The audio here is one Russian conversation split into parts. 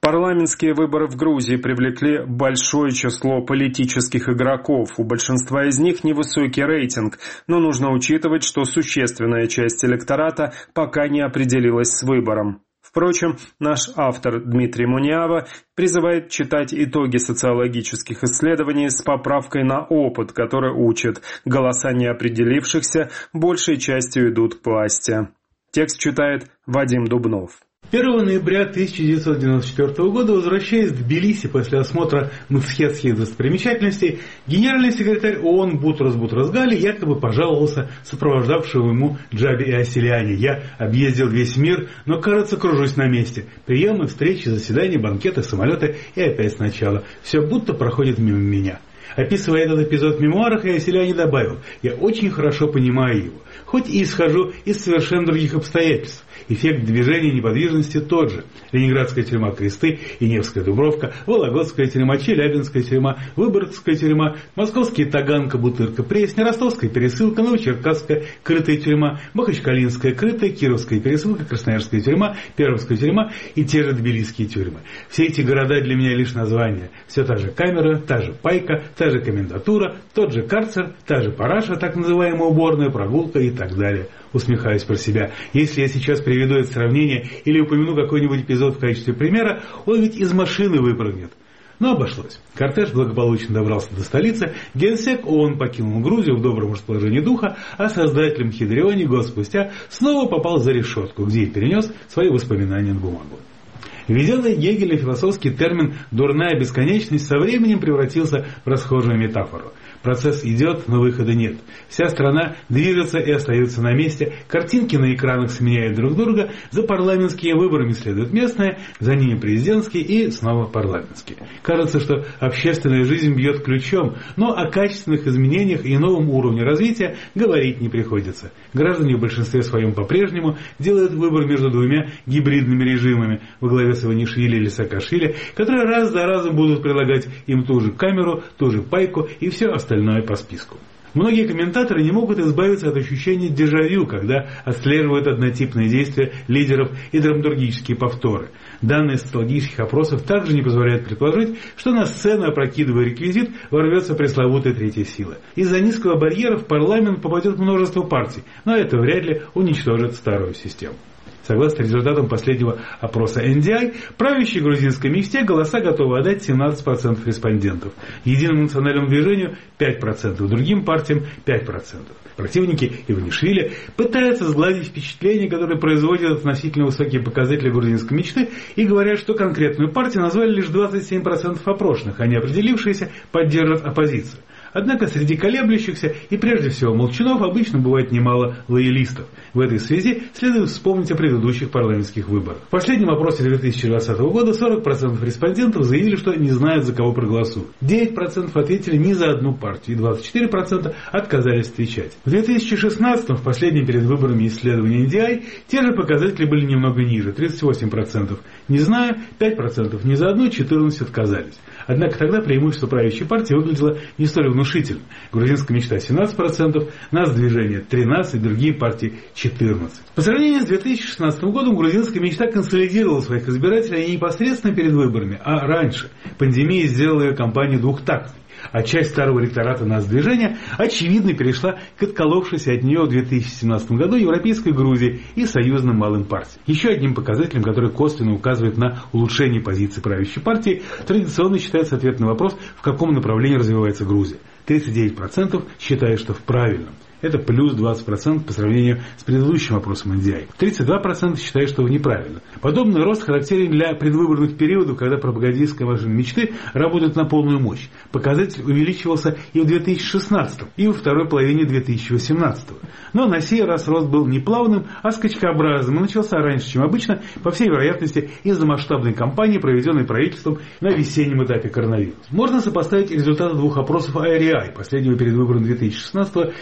Парламентские выборы в Грузии привлекли большое число политических игроков. У большинства из них невысокий рейтинг, но нужно учитывать, что существенная часть электората пока не определилась с выбором. Впрочем, наш автор Дмитрий Муниава призывает читать итоги социологических исследований с поправкой на опыт, который учит: голоса неопределившихся большей частью идут к власти. Текст читает Вадим Дубнов. 1 ноября 1994 года, возвращаясь в Тбилиси после осмотра мцхетских достопримечательностей, генеральный секретарь ООН Бутрос Гали якобы пожаловался сопровождавшему ему Джаби и Асселяне: «Я объездил весь мир, но, кажется, кружусь на месте. Приемы, встречи, заседания, банкеты, самолеты и опять сначала. Все будто проходит мимо меня». Описывая этот эпизод в мемуарах, Асселяне добавил: «Я очень хорошо понимаю его, хоть и исхожу из совершенно других обстоятельств. Эффект движения неподвижности тот же. Ленинградская тюрьма Кресты и Невская Дубровка, Вологодская тюрьма, Челябинская тюрьма, Выборгская тюрьма, Московский Таганка, Бутырка, Пресня, Ростовская Пересылка, Новочеркасская крытая тюрьма, Махачкалинская крытая, Кировская Пересылка, Красноярская тюрьма, Пермская тюрьма и те же тбилисские тюрьмы. Все эти города для меня лишь названия. Все та же камера, та же пайка, та же комендатура, тот же карцер, та же параша, так называемая уборная, прогулка и так далее». Усмехаюсь про себя. Если я сейчас приведу это сравнение или упомяну какой-нибудь эпизод в качестве примера, он ведь из машины выпрыгнет. Но обошлось. Кортеж благополучно добрался до столицы, генсек ООН покинул Грузию в добром расположении духа, а создатель Мхидриони год спустя снова попал за решетку, где и перенес свои воспоминания на бумагу. Введенный Гегелем философский термин «дурная бесконечность» со временем превратился в расхожую метафору. Процесс идет, но выхода нет. Вся страна движется и остается на месте, картинки на экранах сменяют друг друга, за парламентскими выборами следуют местные, за ними президентские и снова парламентские. Кажется, что общественная жизнь бьет ключом, но о качественных изменениях и новом уровне развития говорить не приходится. Граждане в большинстве своем по-прежнему делают выбор между двумя гибридными режимами во главе с Иванишвили или Саакашвили, которые раз за разом будут предлагать им ту же камеру, ту же пайку и все остальное по списку. Многие комментаторы не могут избавиться от ощущения дежавю, когда отслеживают однотипные действия лидеров и драматургические повторы. Данные социологических опросов также не позволяют предположить, что на сцену, опрокидывая реквизит, ворвется пресловутая третья сила. Из-за низкого барьера в парламент попадет множество партий, но это вряд ли уничтожит старую систему. Согласно результатам последнего опроса NDI, правящей грузинской мечте голоса готовы отдать 17% респондентов, Единому национальному движению 5%, другим партиям 5%. Противники Иванишвили пытаются сгладить впечатление, которое производит относительно высокие показатели грузинской мечты, и говорят, что конкретную партию назвали лишь 27% опрошенных, а не определившиеся поддержат оппозицию. Однако среди колеблющихся и прежде всего молчунов обычно бывает немало лоялистов. В этой связи следует вспомнить о предыдущих парламентских выборах. В последнем опросе 2020 года 40% респондентов заявили, что не знают, за кого проголосуют. 9% ответили ни за одну партию, и 24% отказались отвечать. В 2016, в последнем перед выборами исследования NDI, те же показатели были немного ниже, 38% не знаю, 5% ни за одну, 14% отказались. Однако тогда преимущество правящей партии выглядело не столь внушительно. Грузинская мечта 17%, НАС движение 13%, другие партии 14%. По сравнению с 2016 годом грузинская мечта консолидировала своих избирателей не непосредственно перед выборами, а раньше. Пандемия сделала ее кампанию двухтактной. А часть старого электората НАС-движения очевидно перешла к отколовшейся от нее в 2017 году Европейской Грузии и союзным малым партиям. Еще одним показателем, который косвенно указывает на улучшение позиции правящей партии, традиционно считается ответ на вопрос, в каком направлении развивается Грузия. 39% считают, что в правильном. Это плюс 20% по сравнению с предыдущим опросом NDI. 32% считают, что неправильно. Подобный рост характерен для предвыборных периодов, когда пропагандистская машина мечты работает на полную мощь. Показатель увеличивался и в 2016, и во второй половине 2018. Но на сей раз рост был не плавным, а скачкообразным и начался раньше, чем обычно, по всей вероятности, из-за масштабной кампании, проведенной правительством на весеннем этапе коронавируса. Можно сопоставить результаты двух опросов IRI, последнего перед выбором 2016 и самого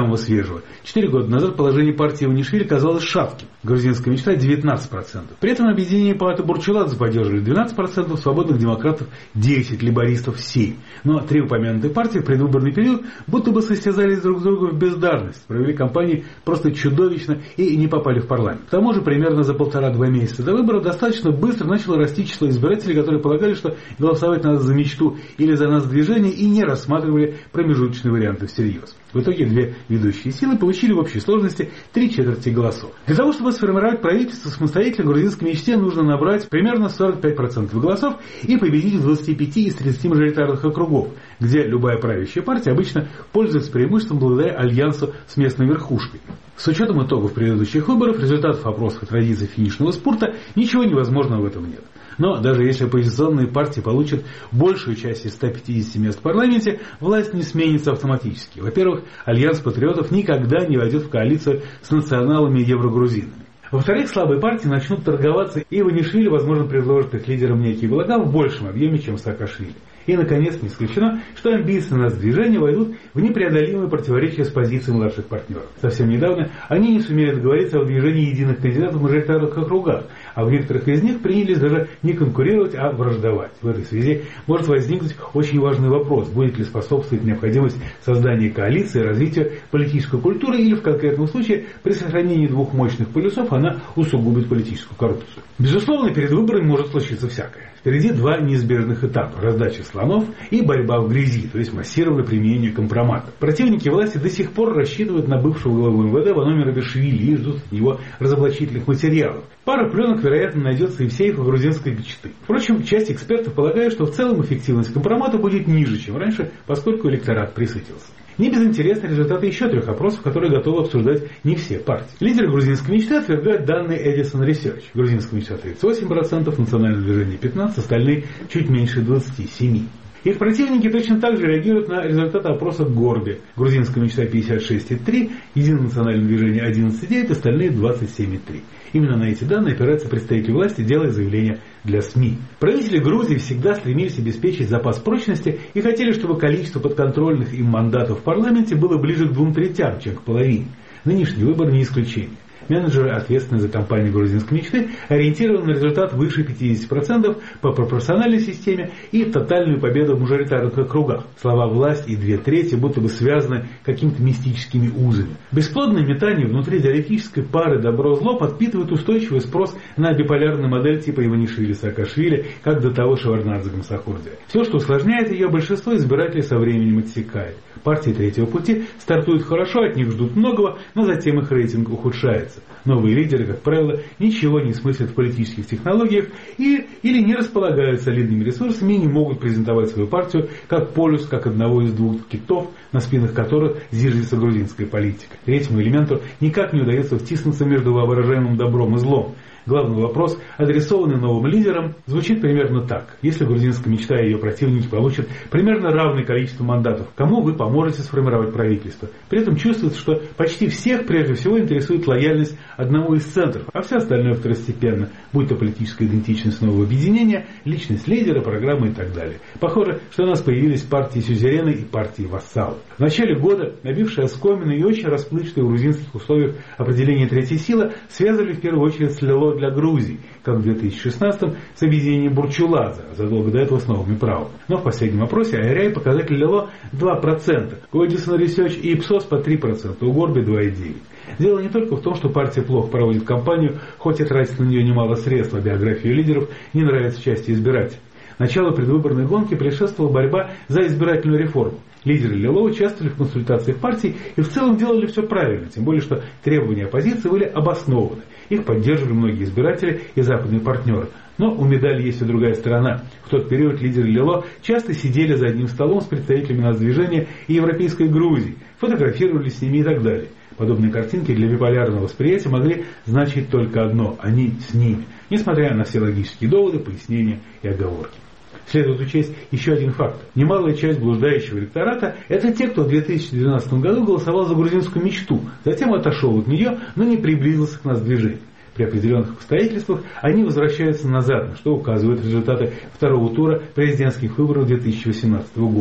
самого свежего. 4 года назад положение партии Иванишвили казалось шатким. Грузинская мечта 19%. При этом объединение палаты Бурчуладзе поддерживали 12%, свободных демократов 10%, лейбористов 7%. Но 3 упомянутые партии в предвыборный период будто бы состязались друг с другом в бездарность, провели кампании просто чудовищно и не попали в парламент. К тому же примерно за 1,5-2 месяца до выборов достаточно быстро начало расти число избирателей, которые полагали, что голосовать надо за мечту или за нас движение, и не рассматривали промежуточные варианты всерьез. В итоге 2 ведущие силы получили в общей сложности 3/4 голосов. Для того, чтобы сформировать правительство самостоятельно, грузинской мечте нужно набрать примерно 45% голосов и победить в 25 из 30 мажоритарных округов, где любая правящая партия обычно пользуется преимуществом благодаря альянсу с местной верхушкой. С учетом итогов предыдущих выборов, результатов опросов и традиций финишного спорта, ничего невозможного в этом нет. Но даже если оппозиционные партии получат большую часть из 150 мест в парламенте, власть не сменится автоматически. Во-первых, Альянс патриотов никогда не войдет в коалицию с националами и еврогрузинами. Во-вторых, слабые партии начнут торговаться, и Иванишвили, возможно, предложит их лидерам некие блага в большем объеме, чем Саакашвили. И, наконец, не исключено, что амбиции нацдвижения войдут в непреодолимые противоречия с позицией младших партнеров. Совсем недавно они не сумели договориться о выдвижении единых кандидатов в мажоритарных округах, а в некоторых из них принялись даже не конкурировать, а враждовать. В этой связи может возникнуть очень важный вопрос: будет ли способствовать необходимость создания коалиции, развитию политической культуры, или в конкретном случае при сохранении 2 мощных полюсов она усугубит политическую коррупцию. Безусловно, перед выборами может случиться всякое. Впереди 2 неизбежных этапа: раздача слонов и борьба в грязи, то есть массированное применение компромата. Противники власти до сих пор рассчитывают на бывшего главу МВД Вано Мерабишвили и ждут от него разоблачительных материалов. Пара пленок, вероятно, найдется и в сейфах грузинской мечты. Впрочем, часть экспертов полагает, что в целом эффективность компромата будет ниже, чем раньше, поскольку электорат пресытился. Не безинтересны результаты еще 3 опросов, которые готовы обсуждать не все партии. Лидеры грузинской мечты отвергают данные Edison Research. Грузинская мечта 38%, национальное движение 15%, остальные чуть меньше 27%. Их противники точно так же реагируют на результаты опроса Горби. Грузинская мечта 56,3%, единое национальное движение 11,9%, остальные 27,3%. Именно на эти данные опираются представители власти, делая заявления для СМИ. Правители Грузии всегда стремились обеспечить запас прочности и хотели, чтобы количество подконтрольных им мандатов в парламенте было ближе к 2/3, чем к половине. Нынешний выбор не исключение. Менеджеры, ответственные за кампанию грузинской мечты, ориентированы на результат выше 50% по пропорциональной системе и тотальную победу в мажоритарных округах. Слова «власть» и 2/3 будто бы связаны какими-то мистическими узами. Бесплодное метание внутри диалектической пары добро-зло подпитывает устойчивый спрос на биполярную модель типа Иванишвили-Саакашвили, как до того Шеварднадзе-Гамсахурдия. Все, что усложняет ее, большинство избирателей со временем отсекает. Партии третьего пути стартуют хорошо, от них ждут многого, но затем их рейтинг ухудшается. Новые лидеры, как правило, ничего не смыслят в политических технологиях или не располагают солидными ресурсами и не могут презентовать свою партию как полюс, как одного из 2 китов, на спинах которых зиждется грузинская политика. Третьему элементу никак не удается втиснуться между воображаемым добром и злом. Главный вопрос, адресованный новым лидерам, звучит примерно так. Если грузинская мечта и ее противники получат примерно равное количество мандатов, кому вы поможете сформировать правительство? При этом чувствуется, что почти всех прежде всего интересует лояльность одного из центров, а все остальное второстепенно, будь то политическая идентичность нового объединения, личность лидера, программа и так далее. Похоже, что у нас появились партии сюзерены и партии вассалы. В начале года набившие оскомины и очень расплывчатые в грузинских условиях определение третьей силы связывали в первую очередь с Лело для Грузии, как в 2016-м с объединением Бурчуладзе, а задолго до этого с новыми правами. Но в последнем опросе АРИ показатель Лело 2%, у Edison Research и Ipsos по 3%, у Горби 2,9%. Дело не только в том, что партия плохо проводит кампанию, хоть и тратит на нее немало средств, а биография лидеров не нравится части избирателей. Началу предвыборной гонки предшествовала борьба за избирательную реформу. Лидеры Лело участвовали в консультациях партий и в целом делали все правильно, тем более, что требования оппозиции были обоснованы. Их поддерживали многие избиратели и западные партнеры. Но у медали есть и другая сторона. В тот период лидеры Лело часто сидели за одним столом с представителями нацдвижения и Европейской Грузии, фотографировались с ними и так далее. Подобные картинки для биполярного восприятия могли значить только одно – они с ними, несмотря на все логические доводы, пояснения и оговорки. Следует учесть еще один факт. Немалая часть блуждающего электората – это те, кто в 2012 году голосовал за грузинскую мечту, затем отошел от нее, но не приблизился к нацдвижению. При определенных обстоятельствах они возвращаются назад, на что указывают результаты второго тура президентских выборов 2018 года.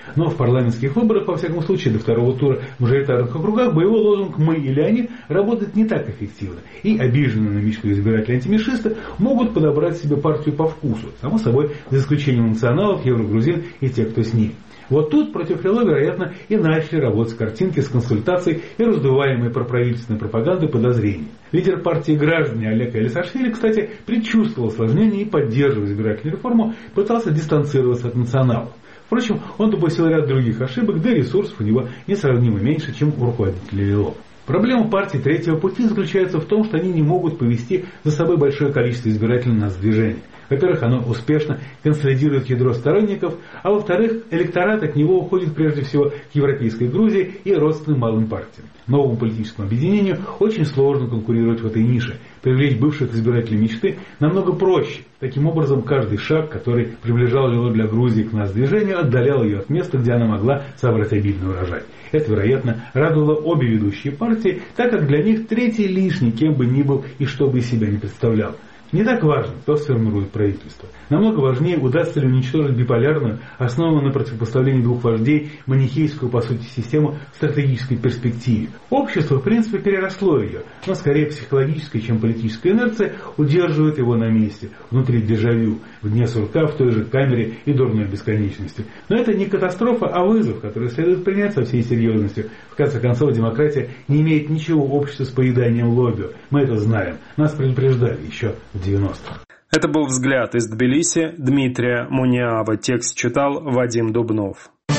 Но в парламентских выборах, во всяком случае, до второго тура в мажоритарных округах боевой лозунг «Мы или они» работает не так эффективно. И обиженные на мечту избиратели-антимишисты могут подобрать себе партию по вкусу, само собой, за исключением националов, еврогрузин и тех, кто с ними. Вот тут против Рило, вероятно, и начали работать картинки с консультацией и раздуваемой проправительственной пропагандой подозрений. Лидер партии «Граждане» Олег Элисашвили, кстати, предчувствовал осложнения и, поддерживая избирательную реформу, пытался дистанцироваться от националов. Впрочем, он допустил ряд других ошибок, да и ресурсов у него несравнимо меньше, чем у руководителей Рило. Проблема партии Третьего пути заключается в том, что они не могут повести за собой большое количество избирателей на движение. Во-первых, оно успешно консолидирует ядро сторонников, а во-вторых, электорат от него уходит прежде всего к европейской Грузии и родственным малым партиям. Новому политическому объединению очень сложно конкурировать в этой нише. Привлечь бывших избирателей мечты намного проще. Таким образом, каждый шаг, который приближал Рило для Грузии к нас-движению, отдалял ее от места, где она могла собрать обильный урожай. Это, вероятно, радовало обе ведущие партии, так как для них третий лишний, кем бы ни был и что бы из себя не представлял. Не так важно, кто сформирует правительство. Намного важнее, удастся ли уничтожить биполярную, основанную на противопоставлении двух вождей, манихейскую, по сути, систему в стратегической перспективе. Общество, в принципе, переросло ее, но скорее психологическая, чем политическая инерция удерживает его на месте, внутри дежавю, в дне сурка, в той же камере и дурной бесконечности. Но это не катастрофа, а вызов, который следует принять со всей серьезностью. В конце концов, демократия не имеет ничего общего с поеданием лобби. Мы это знаем. Нас предупреждали еще в 90-х. Это был «Взгляд» из Тбилиси Дмитрия Муниава. Текст читал Вадим Дубнов.